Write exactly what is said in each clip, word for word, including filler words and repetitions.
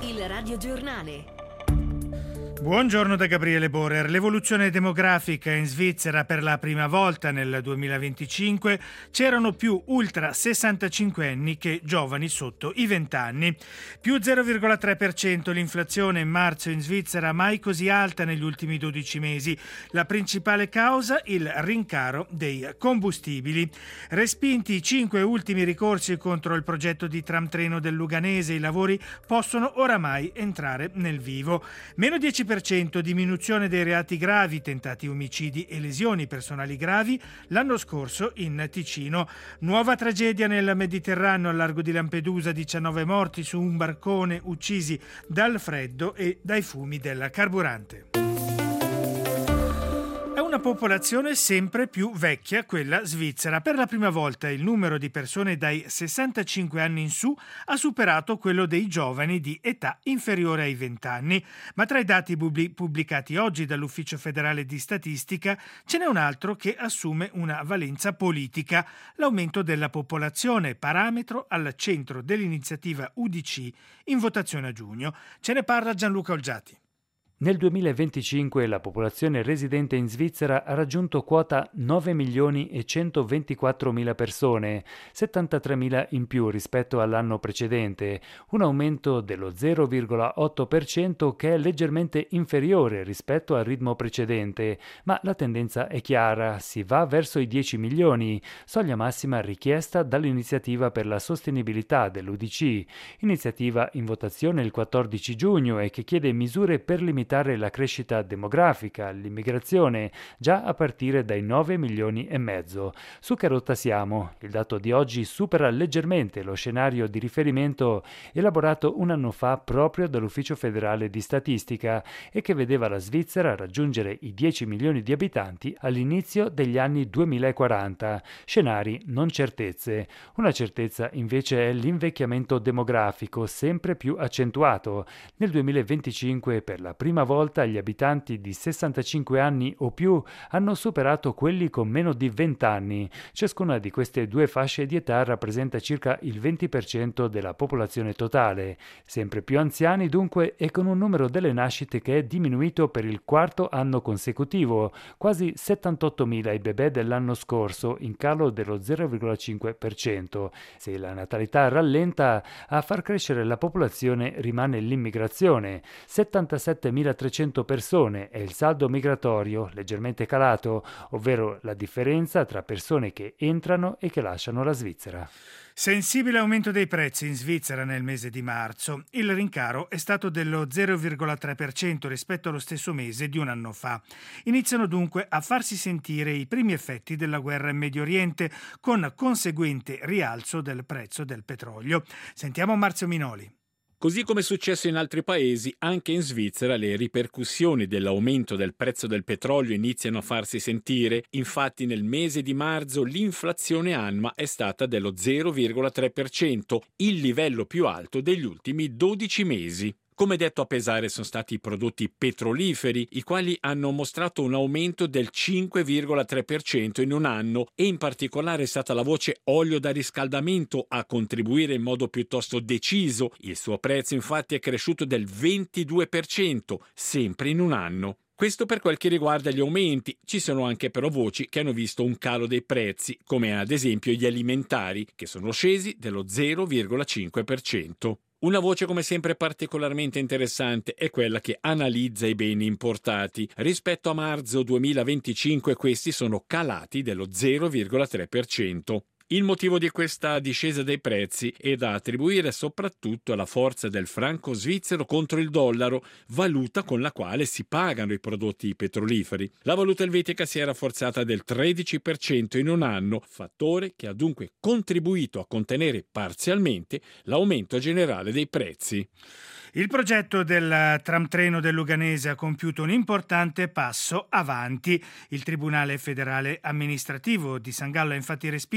Il radiogiornale. Buongiorno da Gabriele Borer. L'evoluzione demografica in Svizzera: per la prima volta nel duemilaventicinque c'erano più ultra sessantacinquenni che giovani sotto i venti anni. Più zero virgola tre per cento l'inflazione in marzo in Svizzera, mai così alta negli ultimi dodici mesi. La principale causa, il rincaro dei combustibili. Respinti i cinque ultimi ricorsi contro il progetto di tram treno del Luganese, i lavori possono oramai entrare nel vivo. Meno dieci per cento diminuzione dei reati gravi, tentati omicidi e lesioni personali gravi l'anno scorso in Ticino. Nuova tragedia nel Mediterraneo, al largo di Lampedusa, diciannove morti su un barcone uccisi dal freddo e dai fumi del carburante. È una popolazione sempre più vecchia quella svizzera. Per la prima volta il numero di persone dai sessantacinque anni in su ha superato quello dei giovani di età inferiore ai venti anni. Ma tra i dati pubblicati oggi dall'Ufficio federale di statistica ce n'è un altro che assume una valenza politica: l'aumento della popolazione, parametro al centro dell'iniziativa U D C in votazione a giugno. Ce ne parla Gianluca Olgiati. Nel duemilaventicinque la popolazione residente in Svizzera ha raggiunto quota nove milioni e centoventiquattromila persone, settantatremila in più rispetto all'anno precedente, un aumento dello zero virgola otto per cento che è leggermente inferiore rispetto al ritmo precedente, ma la tendenza è chiara: si va verso i dieci milioni, soglia massima richiesta dall'Iniziativa per la Sostenibilità dell'U D C, iniziativa in votazione il quattordici giugno e che chiede misure per limitare la crescita demografica, l'immigrazione, già a partire dai nove milioni e mezzo. Su che rotta siamo? Il dato di oggi supera leggermente lo scenario di riferimento elaborato un anno fa proprio dall'Ufficio federale di statistica e che vedeva la Svizzera raggiungere i dieci milioni di abitanti all'inizio degli anni duemilaquaranta. Scenari, non certezze. Una certezza invece è l'invecchiamento demografico, sempre più accentuato. Nel duemilaventicinque, per la prima volta, gli abitanti di sessantacinque anni o più hanno superato quelli con meno di venti anni. Ciascuna di queste due fasce di età rappresenta circa il venti per cento della popolazione totale. Sempre più anziani dunque, e con un numero delle nascite che è diminuito per il quarto anno consecutivo, quasi settantottomila i bebè dell'anno scorso, in calo dello zero virgola cinque per cento. Se la natalità rallenta, a far crescere la popolazione rimane l'immigrazione. settantasettemilatrecento persone è il saldo migratorio, leggermente calato, ovvero la differenza tra persone che entrano e che lasciano la Svizzera. Sensibile aumento dei prezzi in Svizzera nel mese di marzo. Il rincaro è stato dello zero virgola tre per cento rispetto allo stesso mese di un anno fa. Iniziano dunque a farsi sentire i primi effetti della guerra in Medio Oriente, con conseguente rialzo del prezzo del petrolio. Sentiamo Marzio Minoli. Così come è successo in altri paesi, anche in Svizzera le ripercussioni dell'aumento del prezzo del petrolio iniziano a farsi sentire. Infatti nel mese di marzo l'inflazione annua è stata dello zero virgola tre per cento, il livello più alto degli ultimi dodici mesi. Come detto, a pesare sono stati i prodotti petroliferi, i quali hanno mostrato un aumento del cinque virgola tre per cento in un anno, e in particolare è stata la voce olio da riscaldamento a contribuire in modo piuttosto deciso. Il suo prezzo infatti è cresciuto del ventidue per cento, sempre in un anno. Questo per quel che riguarda gli aumenti. Ci sono anche però voci che hanno visto un calo dei prezzi, come ad esempio gli alimentari, che sono scesi dello zero virgola cinque per cento. Una voce come sempre particolarmente interessante è quella che analizza i beni importati. Rispetto a marzo duemilaventicinque questi sono calati dello zero virgola tre per cento. Il motivo di questa discesa dei prezzi è da attribuire soprattutto alla forza del franco svizzero contro il dollaro, valuta con la quale si pagano i prodotti petroliferi. La valuta elvetica si è rafforzata del tredici per cento in un anno, fattore che ha dunque contribuito a contenere parzialmente l'aumento generale dei prezzi. Il progetto del tram treno del Luganese ha compiuto un importante passo avanti. Il Tribunale federale amministrativo di San Gallo ha infatti respinto gli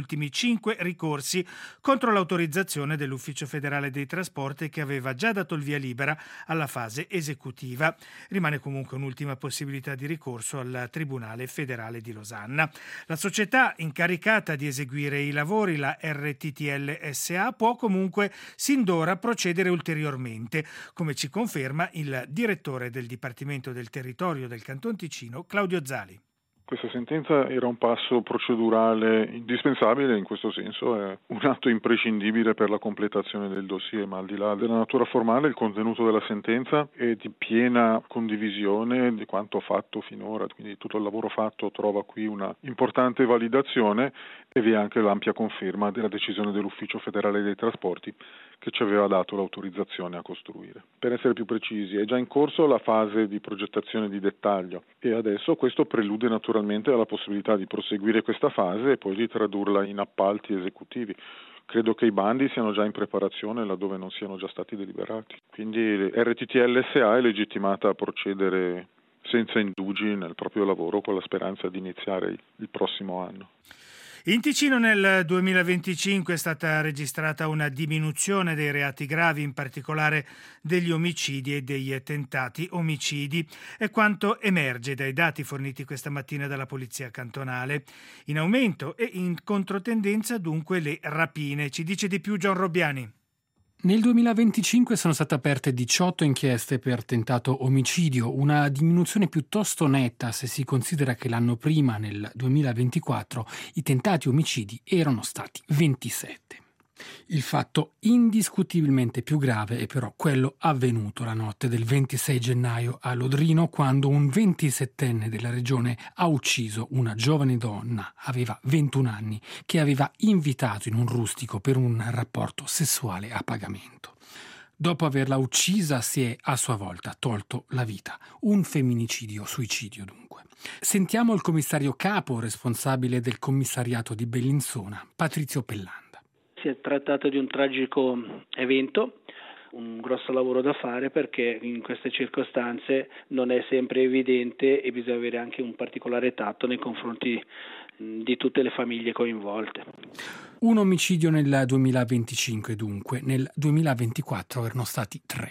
ultimi cinque ricorsi contro l'autorizzazione dell'Ufficio federale dei trasporti che aveva già dato il via libera alla fase esecutiva. Rimane comunque un'ultima possibilità di ricorso al Tribunale federale di Losanna. La società incaricata di eseguire i lavori, la R T T L S A, può comunque sin d'ora procedere ulteriormente, come ci conferma il direttore del Dipartimento del Territorio del Canton Ticino, Claudio Zali. Questa sentenza era un passo procedurale indispensabile, in questo senso è un atto imprescindibile per la completazione del dossier, ma al di là della natura formale il contenuto della sentenza è di piena condivisione di quanto fatto finora, quindi tutto il lavoro fatto trova qui una importante validazione e vi è anche l'ampia conferma della decisione dell'Ufficio federale dei trasporti che ci aveva dato l'autorizzazione a costruire. Per essere più precisi, è già in corso la fase di progettazione di dettaglio e adesso questo prelude naturalmente alla possibilità di proseguire questa fase e poi di tradurla in appalti esecutivi. Credo che i bandi siano già in preparazione laddove non siano già stati deliberati. Quindi R T T L S A è legittimata a procedere senza indugi nel proprio lavoro con la speranza di iniziare il prossimo anno. In Ticino nel duemilaventicinque è stata registrata una diminuzione dei reati gravi, in particolare degli omicidi e dei tentati omicidi, è quanto emerge dai dati forniti questa mattina dalla Polizia Cantonale. In aumento e in controtendenza dunque le rapine. Ci dice di più Gian Robbiani. Nel duemilaventicinque sono state aperte diciotto inchieste per tentato omicidio, una diminuzione piuttosto netta se si considera che l'anno prima, nel duemilaventiquattro, i tentati omicidi erano stati ventisette. Il fatto indiscutibilmente più grave è però quello avvenuto la notte del ventisei gennaio a Lodrino, quando un ventisettenne della regione ha ucciso una giovane donna, aveva ventuno anni, che aveva invitato in un rustico per un rapporto sessuale a pagamento. Dopo averla uccisa si è a sua volta tolto la vita. Un femminicidio, suicidio dunque. Sentiamo il commissario capo responsabile del commissariato di Bellinzona, Patrizio Pellanda. Si è trattato di un tragico evento, un grosso lavoro da fare perché in queste circostanze non è sempre evidente e bisogna avere anche un particolare tatto nei confronti di tutte le famiglie coinvolte. Un omicidio nel duemilaventicinque dunque, nel duemilaventiquattro erano stati tre.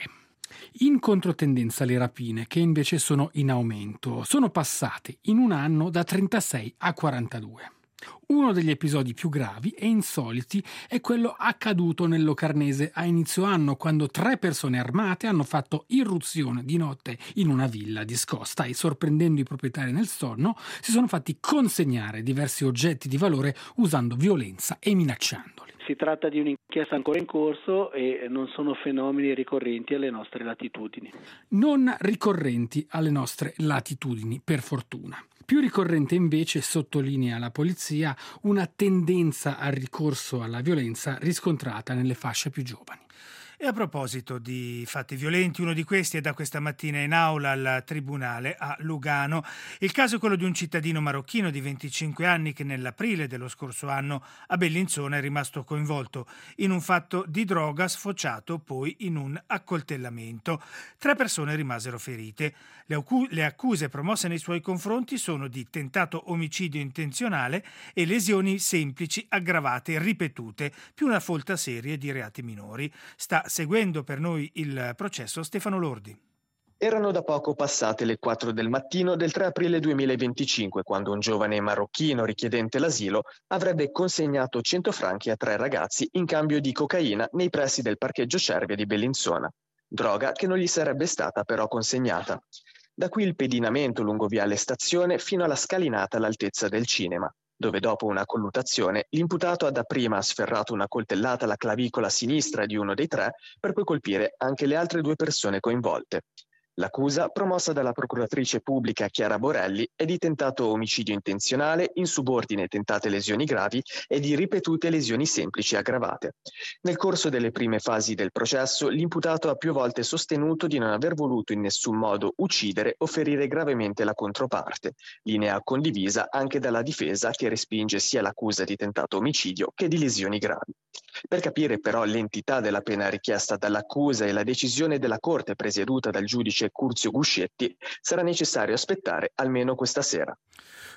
In controtendenza le rapine, che invece sono in aumento, sono passate in un anno da trentasei a quarantadue. Uno degli episodi più gravi e insoliti è quello accaduto nel Locarnese a inizio anno, quando tre persone armate hanno fatto irruzione di notte in una villa discosta e, sorprendendo i proprietari nel sonno, si sono fatti consegnare diversi oggetti di valore usando violenza e minacciandoli. Si tratta di un'inchiesta ancora in corso e non sono fenomeni ricorrenti alle nostre latitudini. Non ricorrenti alle nostre latitudini, per fortuna. Più ricorrente invece, sottolinea la polizia, una tendenza al ricorso alla violenza riscontrata nelle fasce più giovani. E a proposito di fatti violenti, uno di questi è da questa mattina in aula al Tribunale a Lugano. Il caso è quello di un cittadino marocchino di venticinque anni che nell'aprile dello scorso anno a Bellinzona è rimasto coinvolto in un fatto di droga sfociato poi in un accoltellamento. Tre persone rimasero ferite. Le, accu- le accuse promosse nei suoi confronti sono di tentato omicidio intenzionale e lesioni semplici aggravate ripetute, più una folta serie di reati minori. Sta seguendo per noi il processo Stefano Lordi. Erano da poco passate le quattro del mattino del tre aprile duemilaventicinque, quando un giovane marocchino richiedente l'asilo avrebbe consegnato cento franchi a tre ragazzi in cambio di cocaina nei pressi del parcheggio Cervia di Bellinzona, droga che non gli sarebbe stata però consegnata. Da qui il pedinamento lungo viale Stazione fino alla scalinata all'altezza del cinema, dove dopo una colluttazione l'imputato ha dapprima sferrato una coltellata alla clavicola sinistra di uno dei tre per poi colpire anche le altre due persone coinvolte. L'accusa, promossa dalla procuratrice pubblica Chiara Borelli, è di tentato omicidio intenzionale, insubordine tentate lesioni gravi e di ripetute lesioni semplici aggravate. Nel corso delle prime fasi del processo, l'imputato ha più volte sostenuto di non aver voluto in nessun modo uccidere o ferire gravemente la controparte, linea condivisa anche dalla difesa che respinge sia l'accusa di tentato omicidio che di lesioni gravi. Per capire però l'entità della pena richiesta dall'accusa e la decisione della Corte presieduta dal giudice Curzio Guscetti, sarà necessario aspettare almeno questa sera.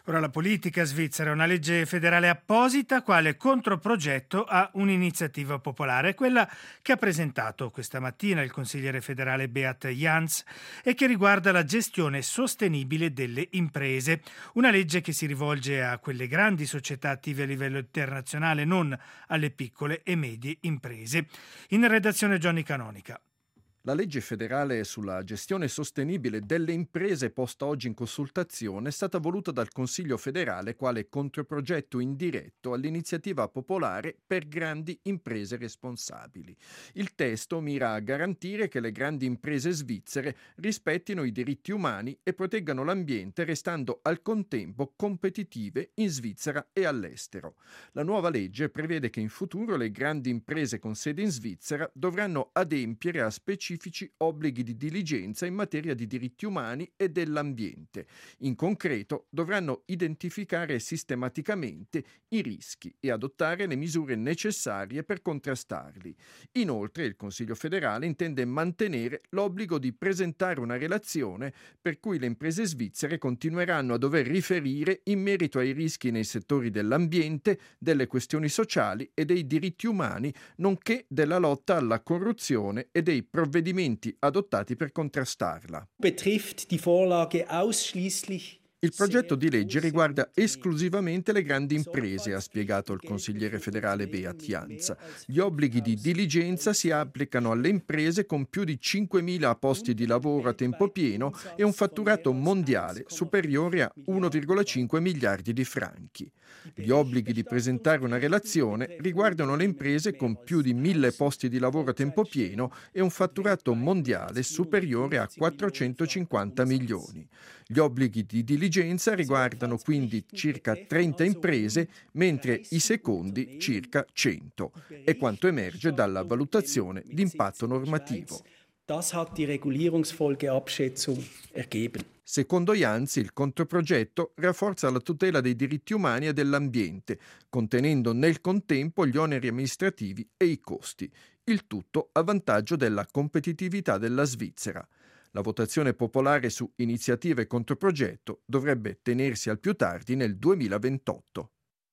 Ora la politica svizzera, una legge federale apposita quale controprogetto a un'iniziativa popolare, quella che ha presentato questa mattina il consigliere federale Beat Jans e che riguarda la gestione sostenibile delle imprese. Una legge che si rivolge a quelle grandi società attive a livello internazionale, non alle piccole e medie imprese. In redazione Johnny Canonica. La legge federale sulla gestione sostenibile delle imprese posta oggi in consultazione è stata voluta dal Consiglio federale quale controprogetto indiretto all'iniziativa popolare per grandi imprese responsabili. Il testo mira a garantire che le grandi imprese svizzere rispettino i diritti umani e proteggano l'ambiente, restando al contempo competitive in Svizzera e all'estero. La nuova legge prevede che in futuro le grandi imprese con sede in Svizzera dovranno adempiere a specifici obblighi di diligenza in materia di diritti umani e dell'ambiente. In concreto, dovranno identificare sistematicamente i rischi e adottare le misure necessarie per contrastarli. Inoltre, il Consiglio federale intende mantenere l'obbligo di presentare una relazione per cui le imprese svizzere continueranno a dover riferire in merito ai rischi nei settori dell'ambiente, delle questioni sociali e dei diritti umani, nonché della lotta alla corruzione e dei provvedimenti adottati per contrastarla. Betrifft die Vorlage ausschließlich Il progetto di legge riguarda esclusivamente le grandi imprese, ha spiegato il consigliere federale Beat Jans. Gli obblighi di diligenza si applicano alle imprese con più di cinquemila posti di lavoro a tempo pieno e un fatturato mondiale superiore a uno virgola cinque miliardi di franchi. Gli obblighi di presentare una relazione riguardano le imprese con più di mille posti di lavoro a tempo pieno e un fatturato mondiale superiore a quattrocentocinquanta milioni. Gli obblighi di diligenza riguardano quindi circa trenta imprese, mentre i secondi circa cento. È quanto emerge dalla valutazione di impatto normativo. Das hat die Regulierungsfolgeabschätzung ergeben. Secondo Jans, il controprogetto rafforza la tutela dei diritti umani e dell'ambiente, contenendo nel contempo gli oneri amministrativi e i costi. Il tutto a vantaggio della competitività della Svizzera. La votazione popolare su iniziative e controprogetto dovrebbe tenersi al più tardi nel duemilaventotto.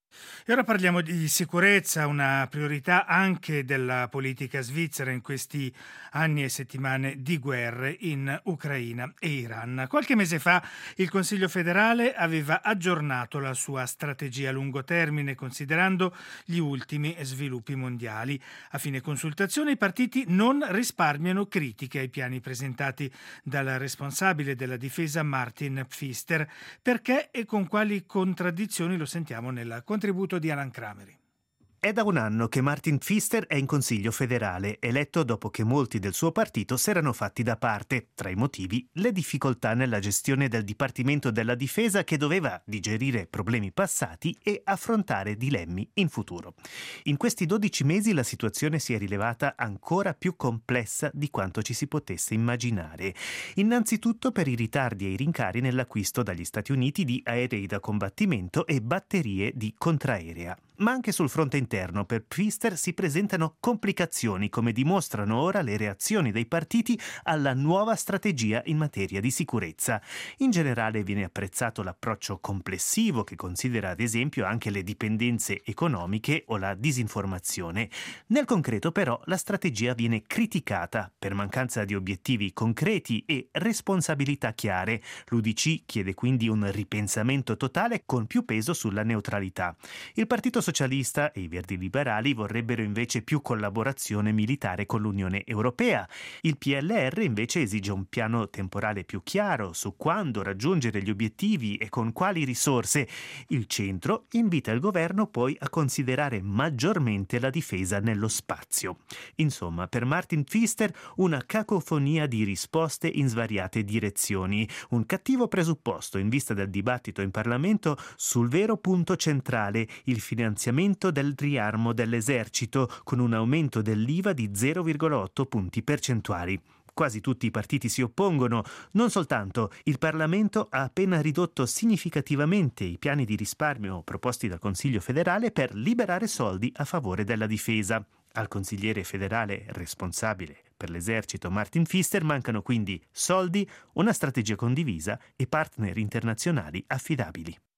E ora parliamo di sicurezza, una priorità anche della politica svizzera in questi anni e settimane di guerre in Ucraina e Iran. Qualche mese fa il Consiglio federale aveva aggiornato la sua strategia a lungo termine considerando gli ultimi sviluppi mondiali. A fine consultazione i partiti non risparmiano critiche ai piani presentati dal responsabile della difesa Martin Pfister. Perché e con quali contraddizioni lo sentiamo nella contributo di Alan Crameri. È da un anno che Martin Pfister è in Consiglio federale, eletto dopo che molti del suo partito si erano fatti da parte. Tra i motivi, le difficoltà nella gestione del Dipartimento della Difesa che doveva digerire problemi passati e affrontare dilemmi in futuro. In questi dodici mesi la situazione si è rilevata ancora più complessa di quanto ci si potesse immaginare. Innanzitutto per i ritardi e i rincari nell'acquisto dagli Stati Uniti di aerei da combattimento e batterie di contraerea. Ma anche sul fronte interno per Pfister si presentano complicazioni, come dimostrano ora le reazioni dei partiti alla nuova strategia in materia di sicurezza. In generale viene apprezzato l'approccio complessivo che considera ad esempio anche le dipendenze economiche o la disinformazione. Nel concreto però la strategia viene criticata per mancanza di obiettivi concreti e responsabilità chiare. L'U D C chiede quindi un ripensamento totale con più peso sulla neutralità. Il Partito Socialista e i Verdi Liberali vorrebbero invece più collaborazione militare con l'Unione Europea. Il P L R invece esige un piano temporale più chiaro su quando raggiungere gli obiettivi e con quali risorse. Il centro invita il governo poi a considerare maggiormente la difesa nello spazio. Insomma, per Martin Pfister una cacofonia di risposte in svariate direzioni, un cattivo presupposto in vista del dibattito in Parlamento sul vero punto centrale, il finanziamento del riarmo dell'esercito, con un aumento dell'I V A di zero virgola otto punti percentuali. Quasi tutti i partiti si oppongono. Non soltanto, il Parlamento ha appena ridotto significativamente i piani di risparmio proposti dal Consiglio federale per liberare soldi a favore della difesa. Al consigliere federale responsabile per l'esercito Martin Pfister mancano quindi soldi, una strategia condivisa e partner internazionali affidabili.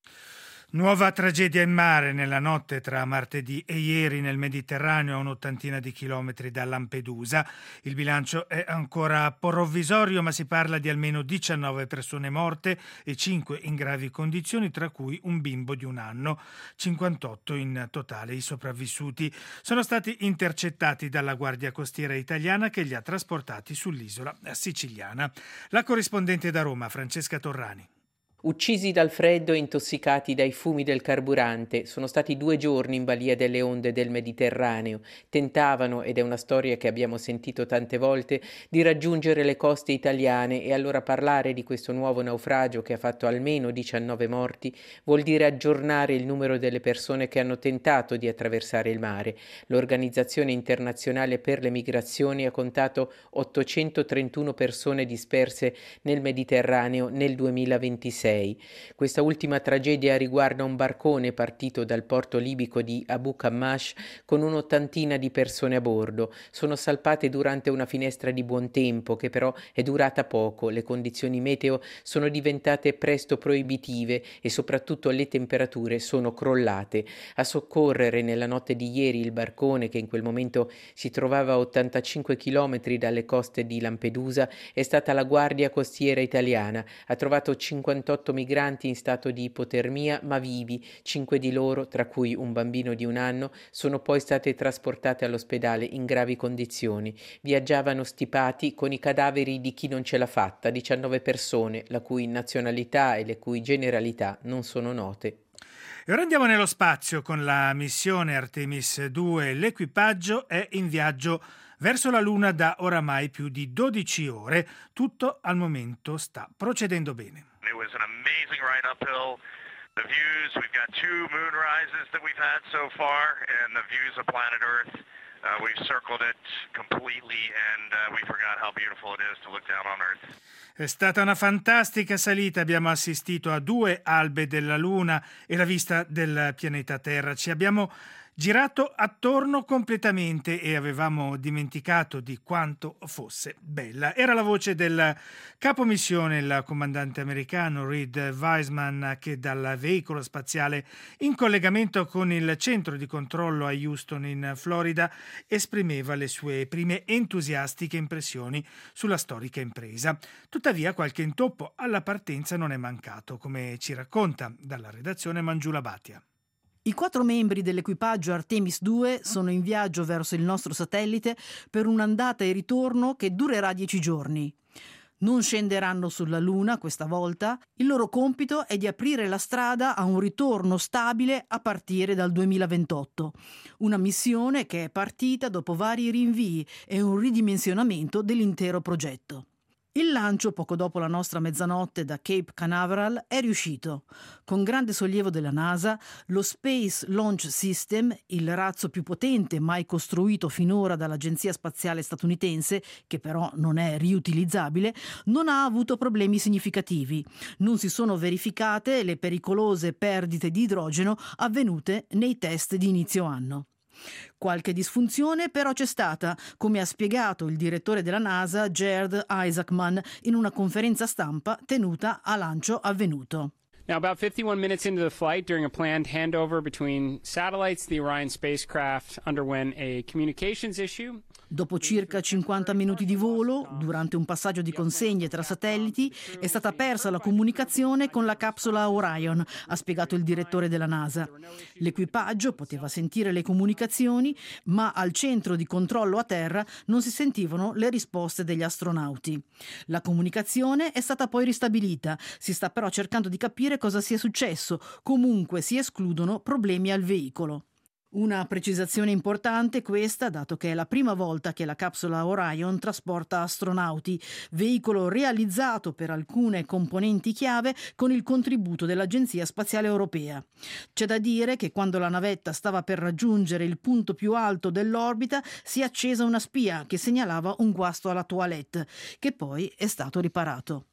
Nuova tragedia in mare nella notte tra martedì e ieri nel Mediterraneo a un'ottantina di chilometri da Lampedusa. Il bilancio è ancora provvisorio, ma si parla di almeno diciannove persone morte e cinque in gravi condizioni, tra cui un bimbo di un anno. cinquantotto in totale i sopravvissuti. Sono stati intercettati dalla Guardia Costiera italiana che li ha trasportati sull'isola siciliana. La corrispondente da Roma, Francesca Torrani. Uccisi dal freddo e intossicati dai fumi del carburante, sono stati due giorni in balia delle onde del Mediterraneo. Tentavano, ed è una storia che abbiamo sentito tante volte, di raggiungere le coste italiane, e allora parlare di questo nuovo naufragio che ha fatto almeno diciannove morti vuol dire aggiornare il numero delle persone che hanno tentato di attraversare il mare. L'Organizzazione Internazionale per le Migrazioni ha contato ottocentotrentuno persone disperse nel Mediterraneo nel duemilaventisei. Questa ultima tragedia riguarda un barcone partito dal porto libico di Abu Kammash con un'ottantina di persone a bordo. Sono salpate durante una finestra di buon tempo che però è durata poco. Le condizioni meteo sono diventate presto proibitive e soprattutto le temperature sono crollate. A soccorrere nella notte di ieri il barcone, che in quel momento si trovava a ottantacinque chilometri dalle coste di Lampedusa, è stata la Guardia Costiera italiana. Ha trovato cinquantotto migranti in stato di ipotermia ma vivi. Cinque di loro, tra cui un bambino di un anno, sono poi state trasportate all'ospedale in gravi condizioni. Viaggiavano stipati con i cadaveri di chi non ce l'ha fatta, diciannove persone, la cui nazionalità e le cui generalità non sono note. E ora andiamo nello spazio con la missione Artemis due. L'equipaggio è in viaggio verso la Luna da oramai più di dodici ore. Tutto al momento sta procedendo bene. It was an amazing ride uphill. The views, we've got two moon rises that we've had so far, and the views of planet Earth, uh, we've circled it completely, and uh, we forgot how beautiful it is to look down on Earth. È stata una fantastica salita, abbiamo assistito a due albe della Luna e la vista del pianeta Terra. Ci abbiamo girato attorno completamente e avevamo dimenticato di quanto fosse bella. Era la voce del capomissione, il comandante americano Reed Wiseman, che dal veicolo spaziale in collegamento con il centro di controllo a Houston in Florida esprimeva le sue prime entusiastiche impressioni sulla storica impresa. Tuttavia qualche intoppo alla partenza non è mancato, come ci racconta dalla redazione Mangiula Bhatia. I quattro membri dell'equipaggio Artemis due sono in viaggio verso il nostro satellite per un'andata e ritorno che durerà dieci giorni. Non scenderanno sulla Luna questa volta. Il loro compito è di aprire la strada a un ritorno stabile a partire dal duemilaventotto. Una missione che è partita dopo vari rinvii e un ridimensionamento dell'intero progetto. Il lancio, poco dopo la nostra mezzanotte da Cape Canaveral, è riuscito. Con grande sollievo della NASA, lo Space Launch System, il razzo più potente mai costruito finora dall'Agenzia Spaziale Statunitense, che però non è riutilizzabile, non ha avuto problemi significativi. Non si sono verificate le pericolose perdite di idrogeno avvenute nei test di inizio anno. Qualche disfunzione però c'è stata, come ha spiegato il direttore della NASA Gerd Isaacman in una conferenza stampa tenuta a lancio avvenuto. Now, about fifty-one minutes into the flight, during a planned handover between satellites, the Orion spacecraft underwent a communications issue. Dopo circa cinquanta minuti di volo, durante un passaggio di consegne tra satelliti, è stata persa la comunicazione con la capsula Orion, ha spiegato il direttore della NASA. L'equipaggio poteva sentire le comunicazioni, ma al centro di controllo a terra non si sentivano le risposte degli astronauti. La comunicazione è stata poi ristabilita, si sta però cercando di capire cosa sia successo. Comunque si escludono problemi al veicolo. Una precisazione importante questa, dato che è la prima volta che la capsula Orion trasporta astronauti, veicolo realizzato per alcune componenti chiave con il contributo dell'Agenzia Spaziale Europea. C'è da dire che quando la navetta stava per raggiungere il punto più alto dell'orbita si è accesa una spia che segnalava un guasto alla toilette, che poi è stato riparato.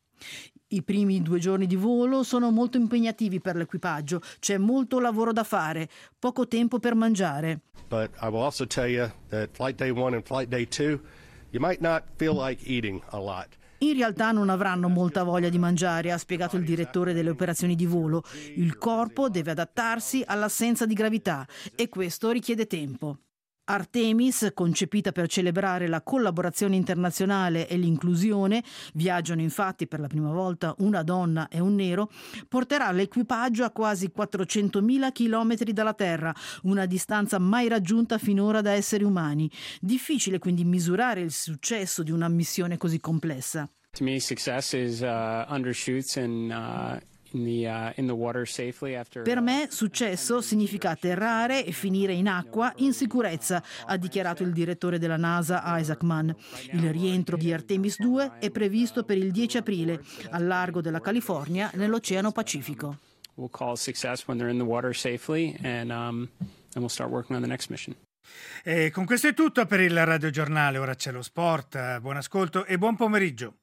I primi due giorni di volo sono molto impegnativi per l'equipaggio, c'è molto lavoro da fare, poco tempo per mangiare. But I will also tell you that flight day one and flight day two, you might not feel like eating a lot. In realtà non avranno molta voglia di mangiare, ha spiegato il direttore delle operazioni di volo. Il corpo deve adattarsi all'assenza di gravità e questo richiede tempo. Artemis, concepita per celebrare la collaborazione internazionale e l'inclusione, viaggiano infatti per la prima volta una donna e un nero, porterà l'equipaggio a quasi quattrocentomila chilometri dalla Terra, una distanza mai raggiunta finora da esseri umani. Difficile quindi misurare il successo di una missione così complessa. To me, success is uh, undershoots and uh... In the, uh, in the water safely after, per me successo significa atterrare e finire in acqua in sicurezza, ha dichiarato il direttore della NASA Isaac Mann. Il rientro di Artemis due è previsto per il dieci aprile al largo della California nell'Oceano Pacifico. We'll call success when they're in the water safely and um, and we'll start working on the next mission. E con questo è tutto per il radiogiornale, ora c'è lo sport, buon ascolto e buon pomeriggio.